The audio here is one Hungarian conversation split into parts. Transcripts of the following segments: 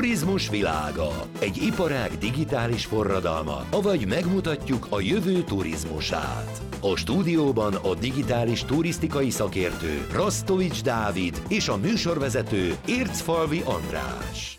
Turizmus világa. Egy iparág digitális forradalma, avagy megmutatjuk a jövő turizmusát. A stúdióban a digitális turisztikai szakértő Rasztovics Dávid és a műsorvezető Ércfalvi András.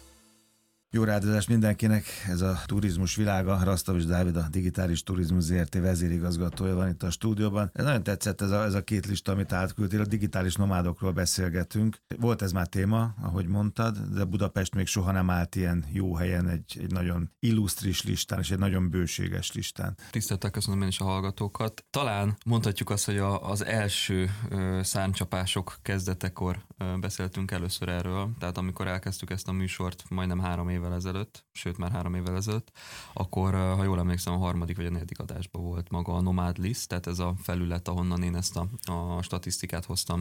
Jó rádiózást mindenkinek, ez a turizmus világa. Rasztovics Dávid, a Digitális Turizmus Zrt. Vezérigazgatója van itt a stúdióban. Ez nagyon tetszett ez a két lista, amit átküldtél, a digitális nomádokról beszélgetünk. Volt ez már téma, ahogy mondtad, de Budapest még soha nem állt ilyen jó helyen, egy nagyon illusztris listán, és egy nagyon bőséges listán. Tisztelettel köszönöm én is a hallgatókat. Talán mondhatjuk azt, hogy az első szárnycsapások kezdetekor beszéltünk először erről, tehát amikor elkezdtük ezt a műsort majdnem 3 évvel ezelőtt, sőt már 3 évvel ezelőtt, akkor, ha jól emlékszem, a 3. vagy a 4. adásban volt maga a Nomád List, tehát ez a felület, ahonnan én ezt a statisztikát hoztam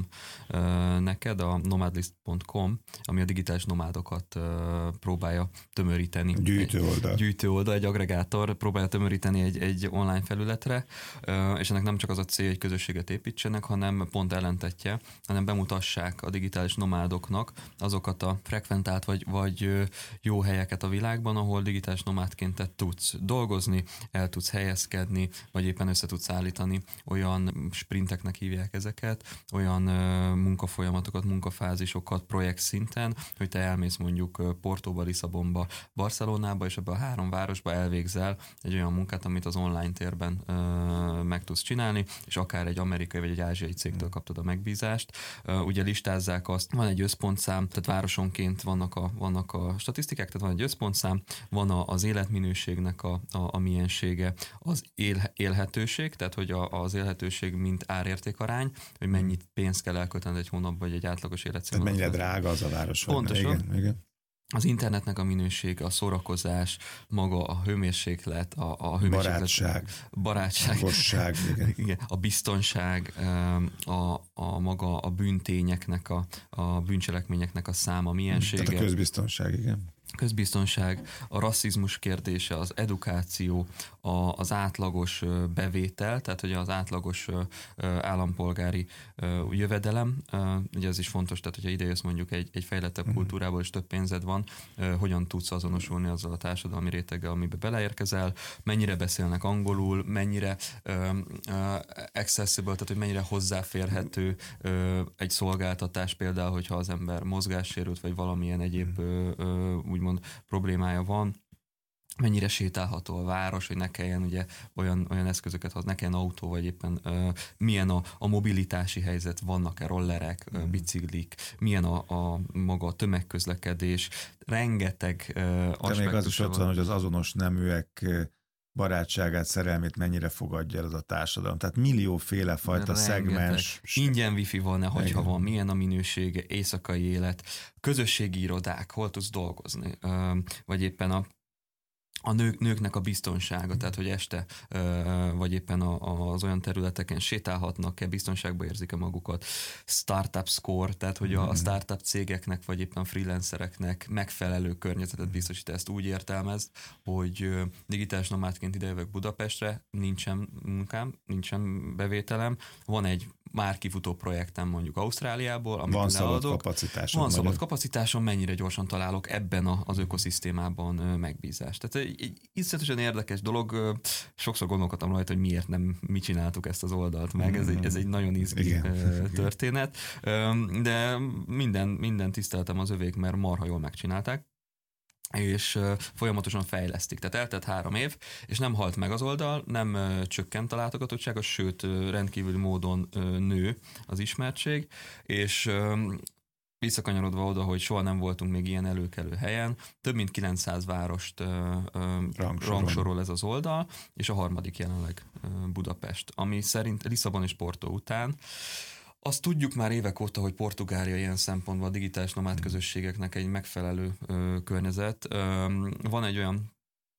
neked, a nomadlist.com, ami a digitális nomádokat próbálja tömöríteni. Gyűjtő oldal, egy agregátor próbálja tömöríteni egy online felületre, és ennek nem csak az a cél, hogy közösséget építsenek, hanem pont ellentetje, hanem bemutassák a digitális nomádoknak azokat a frekventált vagy jó helyeket a világban, ahol digitális nomádként te tudsz dolgozni, el tudsz helyezkedni, vagy éppen össze tudsz állítani olyan sprinteknek hívják ezeket, olyan munkafolyamatokat, munkafázisokat projekt szinten, hogy te elmész mondjuk Portóba, Lisszabonba, Barcelonába, és ebbe a 3 városba elvégzel egy olyan munkát, amit az online térben meg tudsz csinálni, és akár egy amerikai vagy egy ázsiai cégtől kaptad a megbízást. Ugye listázzák azt, van egy összpontszám, tehát városonként vannak a statisztikák, tehát van egy összpontszám, van az életminőségnek a miensége, az élhetőség, tehát hogy az élhetőség mint árértékarány, hogy mennyit pénzt kell elkölteni egy hónapban, vagy egy átlagos életszínvonal. Tehát mennyire drága az a város. Pontosan. Igen. Az internetnek a minősége, a szórakozás, maga a hőmérséklet, a barátság, gosság, igen, a biztonság, maga a bűntényeknek, a bűncselekményeknek a száma, miensége. Tehát a közbiztonság, igen. Közbiztonság, a rasszizmus kérdése, az edukáció, az átlagos bevétel, tehát hogy az átlagos állampolgári jövedelem, ugye ez is fontos, tehát hogyha idejössz mondjuk egy fejlettebb kultúrából és több pénzed van, hogyan tudsz azonosulni azzal a társadalmi réteggel, amiben beleérkezel, mennyire beszélnek angolul, mennyire accessible, tehát hogy mennyire hozzáférhető egy szolgáltatás, például, hogyha az ember mozgássérült, vagy valamilyen egyéb úgymond problémája van, mennyire sétálható a város, hogy ne kelljen ugye olyan eszközöket hozni, ne kelljen autó, vagy éppen milyen a mobilitási helyzet, vannak-e rollerek, biciklik, milyen a maga a tömegközlekedés, rengeteg aspektus. Még az is ott van, hogy az azonos neműek barátságát, szerelmét mennyire fogadja ez a társadalom. Tehát millióféle fajta szegmens. Ingyen wifi van-e, hogyha van, milyen a minősége, éjszakai élet, közösségi irodák, hol tudsz dolgozni, vagy éppen a nőknek a biztonsága, tehát hogy este vagy éppen az olyan területeken sétálhatnak-e, biztonságban érzik-e magukat, startup score, tehát hogy a startup cégeknek vagy éppen freelancereknek megfelelő környezetet biztosít, ezt úgy értelmezd, hogy digitális nomádként idejövök Budapestre, nincsen munkám, nincsen bevételem, van egy már kifutó projektem mondjuk Ausztráliából, amit van szabad kapacitásom, mennyire gyorsan találok ebben az ökoszisztémában megbízást. Tehát egy iszonyatosan érdekes dolog, sokszor gondolkodtam rajta, hogy miért nem mi csináltuk ezt az oldalt meg, ez egy nagyon izgi történet, de minden tiszteltem az övék, mert marha jól megcsinálták, és folyamatosan fejlesztik. Tehát eltelt 3 év, és nem halt meg az oldal, nem csökkent a látogatottsága, sőt rendkívüli módon nő az ismertség, és visszakanyarodva oda, hogy soha nem voltunk még ilyen előkelő helyen, több mint 900 várost rangsorol ez az oldal, és a 3. jelenleg Budapest, ami szerint Lisszabon és Porto után. Azt tudjuk már évek óta, hogy Portugália ilyen szempontból a digitális nomád közösségeknek egy megfelelő környezet. Van egy olyan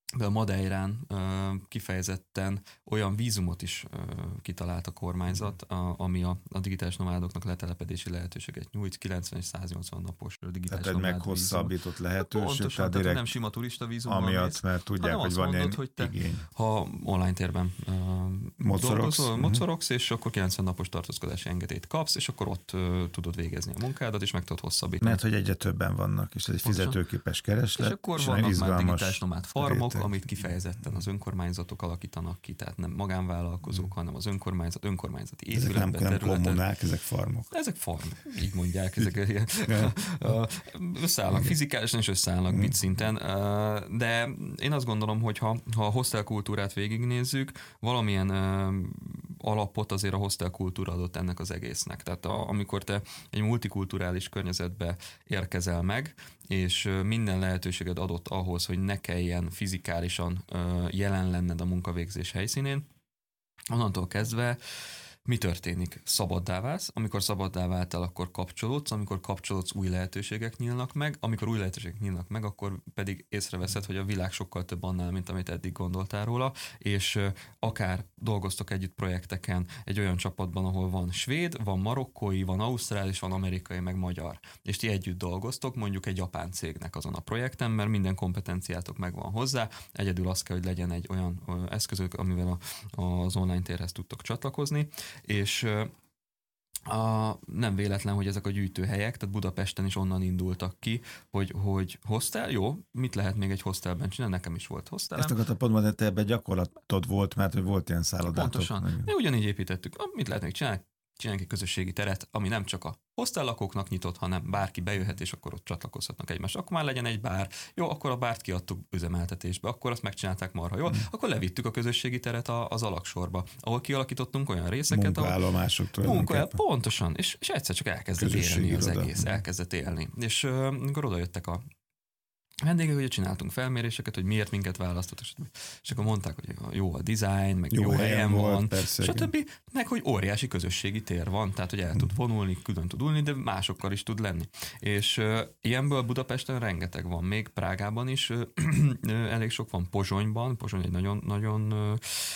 de a Madeirán kifejezetten olyan vízumot is kitalált a kormányzat, ami a digitális nomádoknak letelepedési lehetőséget nyújt, 90 és 180 napos digitális tehát egy meghosszabbított lehetőség. Pontosan, tehát nem sima turista vízum. Amiatt, mert tudják, hogy van ilyen igény. Ha online térben mocorogsz, és akkor 90 napos tartózkodási engedélyt kapsz, és akkor ott tudod végezni a munkádat, és meg tudod hosszabbítani. Mert hogy egyre többen vannak, és ez egy fizetőképes kereslet. És akkor vannak már digitális nomád farmok, amit kifejezetten az önkormányzatok alakítanak ki, tehát nem magánvállalkozók, hanem az önkormányzati épületben, területen. Nem kommunák, ezek farmok. Ezek farmok, így mondják, ezek ilyen összeállnak fizikálisan és összeállnak bit szinten, de én azt gondolom, hogy ha a hostel kultúrát végignézzük, valamilyen alapot azért a hostel kultúra adott ennek az egésznek. Tehát amikor te egy multikulturális környezetbe érkezel meg, és minden lehetőséged adott ahhoz, hogy ne kelljen fizikálisan jelen lenned a munkavégzés helyszínén, onnantól kezdve mi történik? Szabaddá válsz, amikor szabaddá váltál, akkor kapcsolódsz, amikor kapcsolódsz, új lehetőségek nyílnak meg, amikor új lehetőségek nyílnak meg, akkor pedig észreveszed, hogy a világ sokkal több annál, mint amit eddig gondoltál róla, és akár dolgoztok együtt projekteken egy olyan csapatban, ahol van svéd, van marokkói, van ausztrál, és van amerikai, meg magyar. És ti együtt dolgoztok, mondjuk egy japán cégnek azon a projekten, mert minden kompetenciátok megvan hozzá, egyedül az kell, hogy legyen egy olyan eszközök, amivel az online térhez tudtok csatlakozni, és nem véletlen, hogy ezek a gyűjtőhelyek, tehát Budapesten is onnan indultak ki, hogy hostel, jó, mit lehet még egy hostelben csinálni? Nekem is volt hostelem. Ezt akartam pont mondani, hogy te ebben gyakorlatod volt, mert hogy volt ilyen szállodátok. Pontosan. Mi ugyanígy építettük. Mit lehet még csinálni? Csinálni egy közösségi teret, ami nem csak a hostellakóknak nyitott, hanem bárki bejöhet, és akkor ott csatlakozhatnak egymás. Akkor már legyen egy bár. Jó, akkor a bárt kiadtuk üzemeltetésbe, akkor azt megcsinálták marha jól, akkor levittük a közösségi teret az alaksorba, ahol kialakítottunk olyan részeket, munkaállomások pontosan, és egyszer csak elkezdett élni az egész, elkezdett élni. És amikor odajöttek a vendégek, hogy csináltunk felméréseket, hogy miért minket választott, és akkor mondták, hogy jó a design, meg jó helyen van, stb. Meg hogy óriási közösségi tér van, tehát hogy el tud vonulni, külön tud ülni, de másokkal is tud lenni. És ilyenből Budapesten rengeteg van, még Prágában is elég sok van, Pozsonyban, Pozsony egy nagyon, nagyon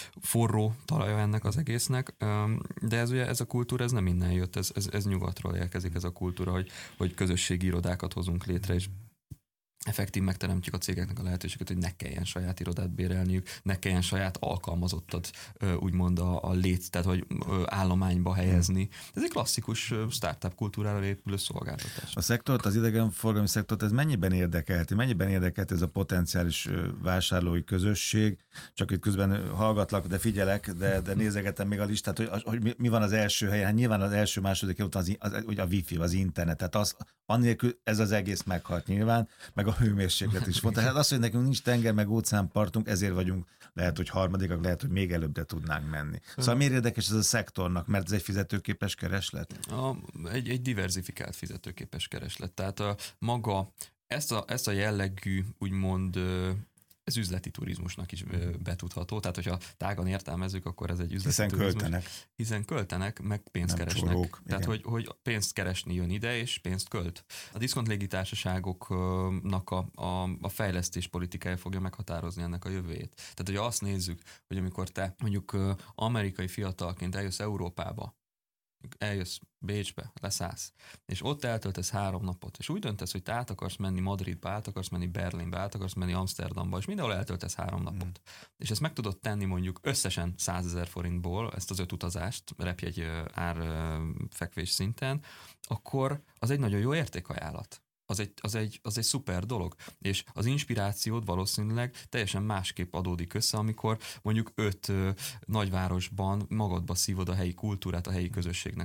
forró talaja ennek az egésznek, de ez a kultúra, ez nem innen jött, ez nyugatról érkezik ez a kultúra, hogy közösségi irodákat hozunk létre, és effektív megteremtjük a cégeknek a lehetőséget, hogy ne kelljen saját irodát bérelniük, ne kelljen saját alkalmazottat úgymond a tehát hogy állományba helyezni. Ez egy klasszikus startup kultúrára épülő szolgáltatás. A szektort, az idegenforgalmi szektort, ez mennyiben érdekelti? Mennyiben érdekelt ez a potenciális vásárlói közösség? Csak itt közben hallgatlak, de figyelek, de nézegetem még a listát, hogy mi van az első helyen. Hát nyilván az első, második után a wifi, az internet. Tehát annélkül ez az egész meghalt nyilván, meg a hőmérséklet is fontos. Hát az, hogy nekünk nincs tenger, meg óceánpartunk, ezért vagyunk, lehet, hogy harmadikak, lehet, hogy még előbbre tudnánk menni. Szóval miért érdekes ez a szektornak? Mert ez egy fizetőképes kereslet? Egy diverzifikált fizetőképes kereslet. Tehát maga ezt a jellegű, úgymond ez üzleti turizmusnak is betudható, tehát hogyha tágan értelmezzük, akkor ez egy üzleti turizmus. Hiszen költenek, meg pénzt keresnek. Csorók, tehát, hogy pénzt keresni jön ide, és pénzt költ. A diszkont légitársaságoknak a fejlesztés politikája fogja meghatározni ennek a jövőjét. Tehát, hogyha azt nézzük, hogy amikor te mondjuk amerikai fiatalként eljössz Európába, eljössz Bécsbe, leszállsz, és ott eltöltesz 3 napot, és úgy döntesz, hogy te át akarsz menni Madridba, át akarsz menni Berlinbe, át akarsz menni Amsterdamba, és mindenhol eltöltesz 3 napot. És ezt meg tudod tenni mondjuk összesen 100 000 forintból, ezt az 5 utazást, repjegy árfekvés szinten, akkor az egy nagyon jó értékajánlat. Az egy szuper dolog. És az inspirációd valószínűleg teljesen másképp adódik össze, amikor mondjuk 5 nagyvárosban magadba szívod a helyi kultúrát, a helyi közösségnek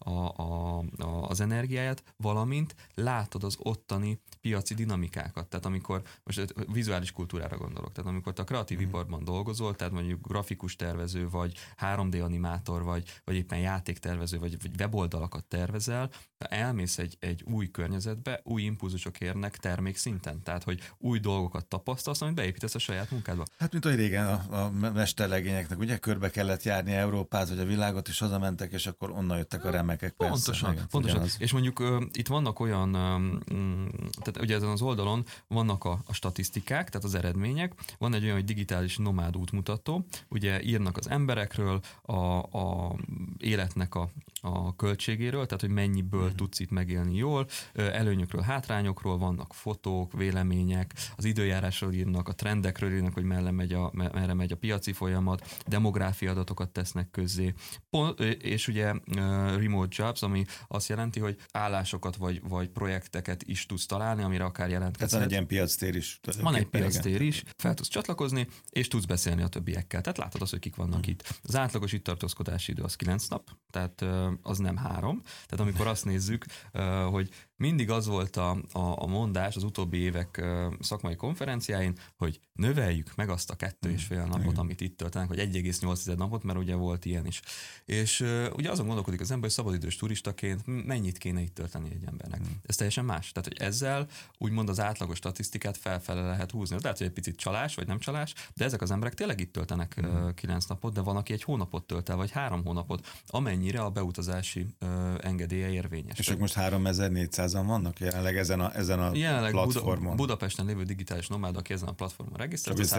az energiáját, valamint látod az ottani piaci dinamikákat. Tehát amikor, most vizuális kultúrára gondolok, tehát amikor te a kreatív iparban dolgozol, tehát mondjuk grafikus tervező, vagy 3D animátor, vagy éppen játéktervező, vagy weboldalakat tervezel, elmész egy új környezetbe, új impulzusok érnek termékszinten, tehát hogy új dolgokat tapasztalsz, amit beépítesz a saját munkádba. Hát mint hogy régen a mesterlegényeknek ugye körbe kellett járni Európát, vagy a világot, és hazamentek, és akkor onnan jöttek a remekek. Pontosan. És mondjuk itt vannak olyan, tehát ugye ezen az oldalon vannak a statisztikák, tehát az eredmények, van egy olyan, hogy digitális nomád útmutató, ugye írnak az emberekről, a életnek a költségéről, tehát hogy mennyiből tudsz itt megélni jól, előnyökről, hátrányokról, vannak fotók, vélemények, az időjárásról írnak, a trendekről írnak, hogy merre megy a piaci folyamat, demográfia adatokat tesznek közzé, és ugye remote jobs, ami azt jelenti, hogy állásokat vagy projekteket is tudsz találni, amire akár jelentkezhetsz. Tehát van egy ilyen piactér is. Van egy piactér is, fel tudsz csatlakozni, és tudsz beszélni a többiekkel. Tehát látod azt, hogy kik vannak itt. Az átlagos itt tartózkodási idő az 9 nap, tehát az nem 3. Tehát amikor azt nézzük, hogy mindig az volt a mondás az utóbbi évek szakmai konferenciáin, hogy növeljük meg azt a 2,5 napot, amit itt töltenek, vagy 1,8 napot, mert ugye volt ilyen is. És ugye azon gondolkodik az ember, hogy szabadidős turistaként mennyit kéne itt tölteni egy embernek. Ez teljesen más. Tehát, hogy ezzel úgymond az átlagos statisztikát felfele lehet húzni. Lehet, hogy egy picit csalás, vagy nem csalás, de ezek az emberek tényleg itt töltenek 9 napot, de van, aki 1 hónapot tölt el, vagy 3 hónapot, amennyire a beutazási engedélye érvényes. És most 3400-an vannak jelenleg ezen a platformon. Budapesten lévő digitális nomád, aki ezen a platformon regisztrált, az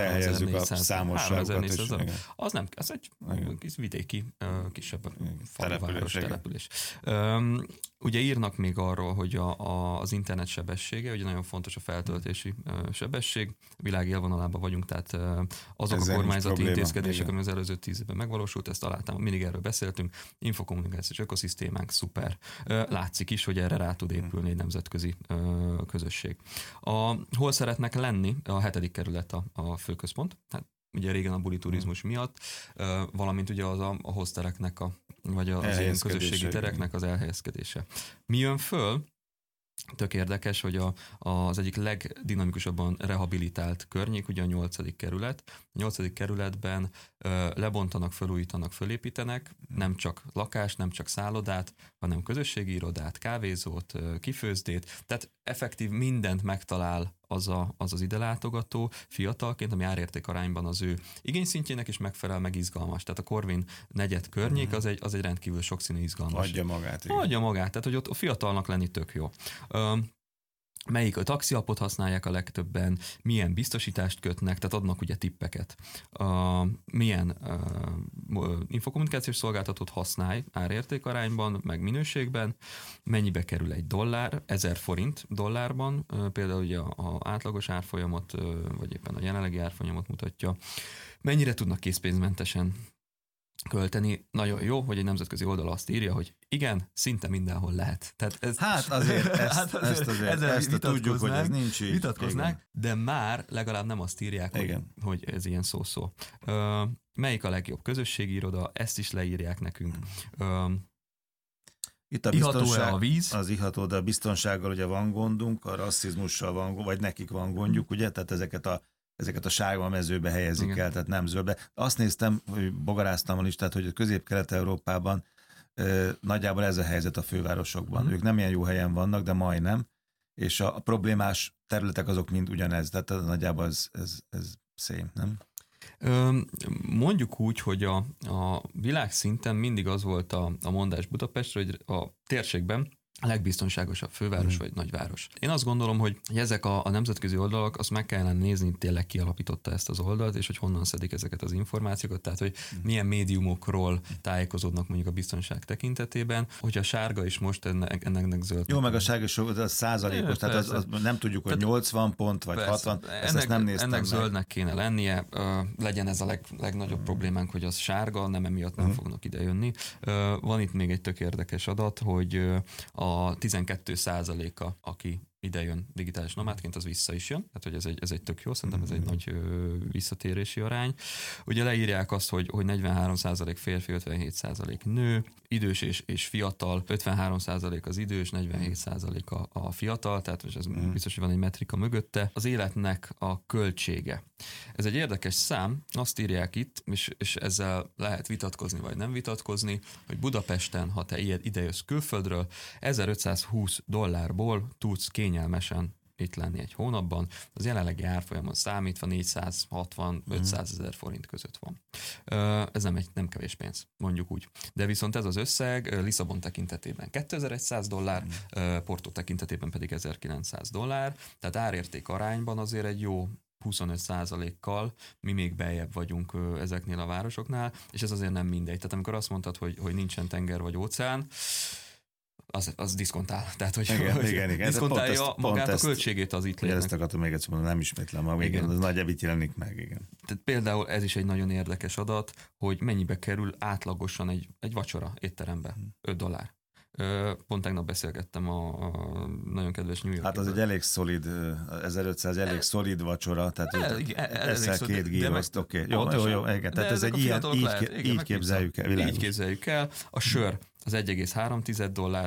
3400. Az nem, ez egy kis vidéki, kisebb település. Ugye írnak még arról, hogy az internet sebessége, ugye nagyon fontos a feltöltési sebesség, világ élvonalában vagyunk, tehát azok ezzel a kormányzati intézkedések, ami az előző 10 évben megvalósult, ezt találtam, mindig erről beszéltünk, infokommunikációs ökoszisztémánk szuper. Látszik is, hogy erre rá tud épülni egy nemzetközi közösség. Hol szeretnek lenni? A 7. kerület a főközpont, hát ugye régen a buli turizmus miatt, valamint ugye az a hosteleknek, vagy az ilyen közösségi tereknek az elhelyezkedése. Mi jön föl? Tök érdekes, hogy az egyik legdinamikusabban rehabilitált környék, ugye a 8. kerület. A 8. kerületben lebontanak, felújítanak, fölépítenek, nem csak lakást, nem csak szállodát, hanem közösségi irodát, kávézót, kifőzdét, tehát effektív mindent megtalál az ide látogató fiatalként, ami árérték arányban az ő igényszintjének is megfelel, meg izgalmas. Tehát a Korvin negyed környék az egy rendkívül sokszínű izgalmas. Adja magát. Tehát hogy ott a fiatalnak lenni tök jó. Melyik a taxiapot használják a legtöbben, milyen biztosítást kötnek, tehát adnak ugye tippeket. Milyen infokommunikációs szolgáltatót használj árértékarányban, meg minőségben, mennyibe kerül $1, 1000 forint dollárban, például ugye a átlagos árfolyamot, vagy éppen a jelenlegi árfolyamot mutatja, mennyire tudnak készpénzmentesen költeni. Nagyon jó, hogy egy nemzetközi oldal azt írja, hogy igen, szinte mindenhol lehet. Tehát ezt tudjuk, hogy ez nincs így. Vitatkoznánk, de már legalább nem azt írják, hogy ez ilyen szó-szó. Melyik a legjobb közösségi iroda, ezt is leírják nekünk. Itt a biztonság, a víz? Az iható, de a biztonsággal ugye van gondunk, a rasszizmussal van, vagy nekik van gondjuk, ugye? Tehát ezeket a sárga mezőbe helyezik el, tehát nem zöldbe. Azt néztem, hogy bogaráztam a listát, hogy a Közép-Kelet-Európában nagyjából ez a helyzet a fővárosokban. Ők nem ilyen jó helyen vannak, de majdnem, és a problémás területek azok mind ugyanez, tehát nagyjából ez szém, nem? Mondjuk úgy, hogy a világszinten mindig az volt a mondás Budapestre, hogy a térségben a legbiztonságosabb főváros vagy nagyváros. Én azt gondolom, hogy ezek a nemzetközi oldalak, azt meg kellene nézni, tényleg ki alapította ezt az oldalt, és hogy honnan szedik ezeket az információkat, tehát hogy milyen médiumokról tájékozódnak mondjuk a biztonság tekintetében, hogy a sárga is most ennek zöld. Jó, meg a sárga is az százalékos, tehát az nem tudjuk, hogy 80 pont vagy 60, ezt nem néztem ennek zöldnek kéne lennie, legyen ez a legnagyobb problémánk, hogy az sárga, nem emiatt nem fognak idejönni. Van itt még egy tök érdekes adat, hogy a 12%-a, aki ide jön digitális nomádként, az vissza is jön, tehát hogy ez egy tök jó, szerintem ez egy nagy visszatérési arány. Ugye leírják azt, hogy 43% férfi, 57% nő, idős és fiatal, 53% az idős, 47% a fiatal, tehát ez biztos, hogy van egy metrika mögötte. Az életnek a költsége. Ez egy érdekes szám, azt írják itt, és ezzel lehet vitatkozni, vagy nem vitatkozni, hogy Budapesten, ha te idejössz külföldről, $1520 tudsz kényelmesen itt lenni egy hónapban, az jelenlegi árfolyamon számítva 460-500 ezer forint között van. Ez nem kevés pénz, mondjuk úgy. De viszont ez az összeg Lisszabon tekintetében $2100, Porto tekintetében pedig $1900, tehát árérték arányban azért egy jó 25%-kal mi még beljebb vagyunk ezeknél a városoknál, és ez azért nem mindegy. Tehát amikor azt mondtad, hogy nincsen tenger vagy óceán, az diszkontál. Tehát, hogy igen. diszkontálja magát a költségét az itt létnek. Ezt akartam még egyszer mondani, nem ismétlem magam, igen, az nagy evit jelenik meg, igen. Tehát például ez is egy nagyon érdekes adat, hogy mennyibe kerül átlagosan egy vacsora étterembe. $5. Pont tegnap beszélgettem a nagyon kedves New York. Hát az egy elég szolid, 1500 elég szolid vacsora, tehát eszel 2 gíroszt, oké. Jó, igen, tehát ez egy ilyen, így képzeljük el. Így képzeljük el. A sör az $1,3.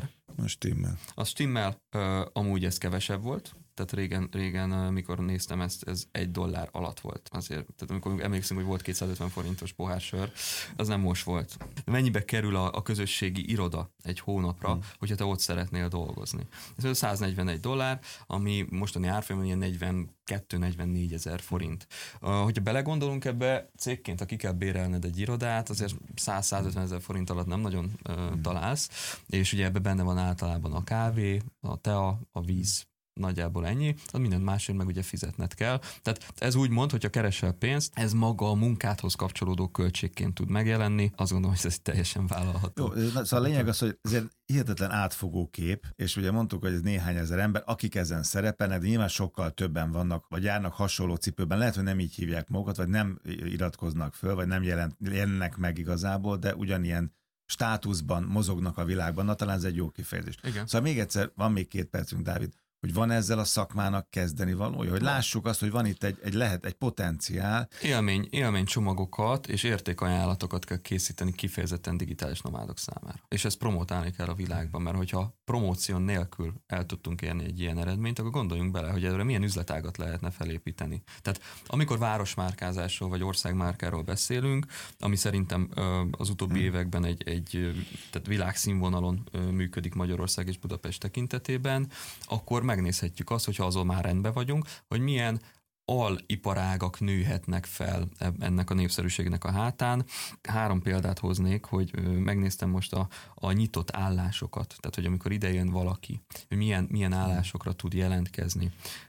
Az stimmel, amúgy ez kevesebb volt. Tehát régen, mikor néztem ezt, ez $1 alatt volt. Azért, tehát amikor emlékszem, hogy volt 250 forintos pohár sör, az nem most volt. Mennyibe kerül a közösségi iroda egy hónapra, hogyha te ott szeretnél dolgozni? Ez $141, ami mostani árfolyamon ilyen 42-44 ezer forint. Hogyha belegondolunk ebbe, cégként, ha ki kell bérelned egy irodát, azért 100-150 ezer forint alatt nem nagyon találsz, és ugye ebbe benne van általában a kávé, a tea, a víz, nagyjából ennyi, az minden másért meg ugye fizetned kell. Tehát ez úgy mond, hogyha keresel pénzt, ez maga a munkádhoz kapcsolódó költségként tud megjelenni. Azt gondolom, hogy ez teljesen vállalható. Jó, szóval a lényeg az, hogy ez egy hihetetlen átfogó kép, és ugye mondtuk, hogy ez néhány ezer ember, akik ezen szerepelnek, de nyilván sokkal többen vannak, vagy járnak hasonló cipőben. Lehet, hogy nem így hívják magukat, vagy nem iratkoznak föl, vagy nem jelennek meg igazából, de ugyanilyen státuszban mozognak a világban. Na, talán ez egy jó kifejezés. Igen. Szóval még egyszer, van még 2 percünk, Dávid, hogy van ezzel a szakmának kezdeni valója, hogy lássuk azt, hogy van itt egy potenciál. Élménycsomagokat és értékajánlatokat kell készíteni kifejezetten digitális nomádok számára. És ezt promotálni kell a világban, mert hogyha promóció nélkül el tudtunk érni egy ilyen eredményt, akkor gondoljunk bele, hogy erre milyen üzletágat lehetne felépíteni. Tehát amikor városmárkázásról vagy országmárkáról beszélünk, ami szerintem az utóbbi években tehát világszínvonalon működik Magyarország és Budapest tekintetében, akkor megnézhetjük azt, hogyha azon már rendben vagyunk, hogy milyen aliparágak nőhetnek fel ennek a népszerűségnek a hátán. 3 példát hoznék, hogy megnéztem most a nyitott állásokat, tehát hogy amikor ide jön valaki, hogy milyen állásokra tud jelentkezni.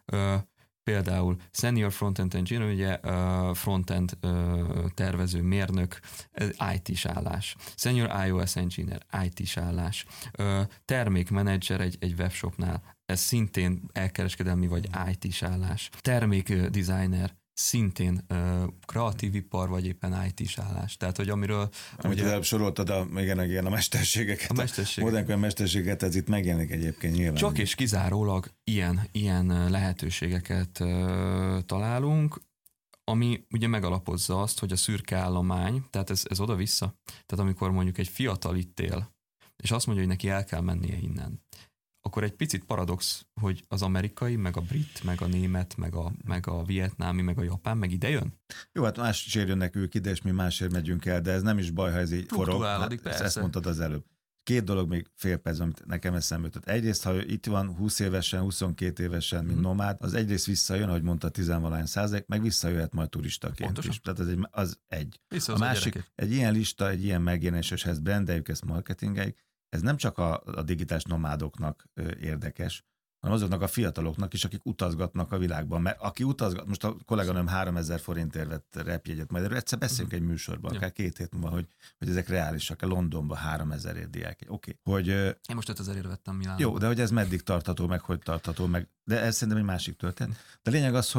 Például Senior Frontend Engineer, ugye frontend tervező mérnök, IT-s állás. Senior iOS Engineer, IT-s állás. Termékmenedzser egy webshopnál, ez szintén elkereskedelmi vagy IT-s állás. Termékdesigner, szintén kreatív ipar, vagy éppen IT-s állás. Tehát, hogy amiről... Amit ugye soroltad a mesterségeket. Modern mesterségeket, ez itt megjelenik egyébként nyilván. Csak és kizárólag ilyen lehetőségeket találunk, ami ugye megalapozza azt, hogy a szürke állomány, tehát ez oda-vissza. Tehát amikor mondjuk egy fiatal itt él, és azt mondja, hogy neki el kell mennie innen, akkor egy picit paradox, hogy az amerikai, meg a brit, meg a német, meg a vietnámi, meg a japán, meg ide jön. Jó, hát másért jönnek ők ide, és mi másért megyünk el, de ez nem is baj, ha ez így forog. Hát, ezt mondtad az előbb. 2 dolog még fél perc, amit nekem eszembe jutott. Egyrészt, ha itt van 20 évesen, 22 évesen, mint nomád, az egyrészt visszajön, ahogy mondta 10-valahány %, meg visszajöhet majd turistaként. Pontosan. Is. Tehát az egy. A másik, egy ilyen lista, egy ilyen megjelenés, és ezt brandeljük, ezt marketingeljük, ez nem csak a digitális nomádoknak érdekes, hanem azoknak a fiataloknak is, akik utazgatnak a világban. Mert aki utazgat, most a kolléganőm 3000 forintért vett repjegyet, majd erről egyszer beszélünk egy műsorban, akár 2 hét múlva, hogy ezek reálisak. Londonban 3000 diák. Oké. Hogy én most 5000 vettem Milánóban. Jó, de hogy ez meddig tartható, meg hogy tartható, meg, de ez szerintem egy másik történet. De lényeg az, hogy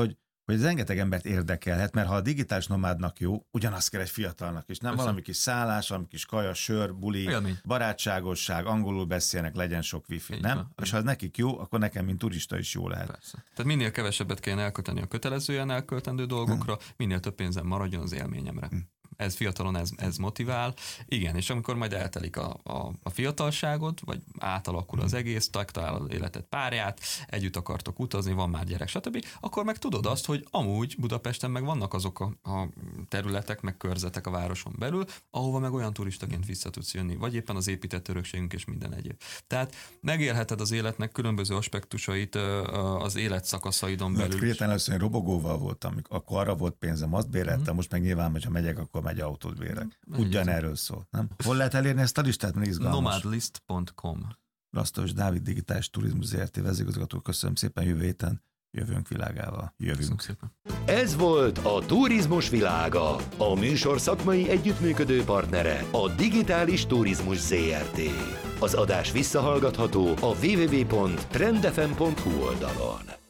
hogy ez rengeteg embert érdekelhet, mert ha a digitális nomádnak jó, ugyanaz kell egy fiatalnak is. Nem Persze. valami kis szállás, valami kis kaja, sör, buli, Élmény. barátságosság, angolul beszélnek, legyen sok wifi, Így nem? van. És ha ez nekik jó, akkor nekem, mint turista is jó lehet. Persze. Tehát minél kevesebbet kéne elkölteni a kötelezően elköltendő dolgokra, minél több pénzem maradjon az élményemre. Ez fiatalon ez motivál. Igen, és amikor majd eltelik a fiatalságod, vagy átalakul az egész, találod az életed párját, együtt akartok utazni, van már gyerek, stb., akkor meg tudod azt, hogy amúgy Budapesten meg vannak azok a területek, meg körzetek a városon belül, ahova meg olyan turistaként vissza tudsz jönni, vagy éppen az épített örökségünk és minden egyéb. Tehát megélheted az életnek különböző aspektusait az életszakaszaidon belül. Hirtelen először én robogóval voltam, akkor arra volt pénzem, azt béreltem, most meg nyilván, hogyha megyek, akkor megy autót bérek. Ugyanerről szól, nem? Hol lehet elérni ezt a listát, mert izgalmas? Nomadlist.com. Rastovich Dávid Digitális Turizmus ZRT vezérigazgató, köszönöm szépen, jövő héten jövőnk világával. Jövünk. Szépen. Ez volt a Turizmus világa. A műsor szakmai együttműködő partnere a Digitális Turizmus ZRT. Az adás visszahallgatható a www.trendfm.hu oldalon.